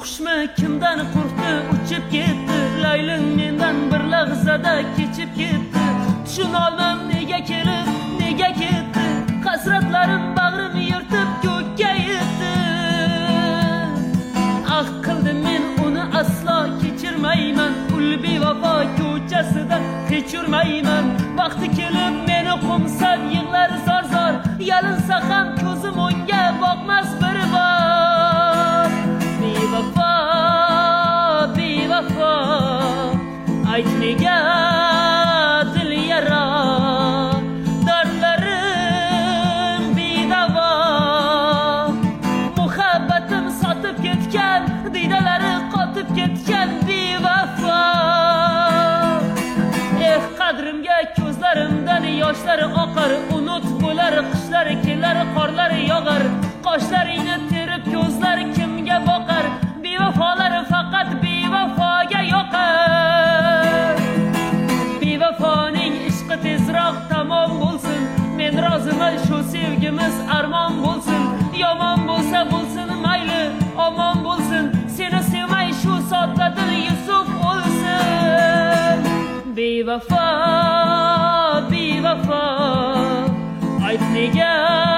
Qushmi kimdan qo'rqdi, uchib ketdi. Layling mendan bir lahzada kechib ketdi. Tushunolmam nega kelib, nega ketdi. Hasratlarim bag'rim yirtib ko'kka yetdi. Ah qildim men uni aslo kechirmayman. Ul bevafo ko'chasida kechirmayman. Vaqti kelib meni qo'msab yig'lar zor-zor. Yalinsa ham ko'zim unga boqmas bir bor. Bevafo, bevafo, ayt nega dil yara. Dardlarim bedavo, muhabbatim sotib ketgan, diydalari qotib ketgan bevafo. Qadrimga ko'zlarimdan yoshlari oqar. Unut bo'lar qishlar, kelar qorlar yog'ar. Qoshlaringni terib ko'zlar kimga boqar? Bevafolar faqat bevafoga yoqar. Bevafoning ishqi tezroq tamom bo'lsin. Men roziman shu sevgimiz armon bo'lsin. Yomon bo'lsa bo'lsin mayli, omon bo'lsin. Seni sevmay shu sodda dil Yusuf o'lsin. Bevafo, bevafo, ayt nega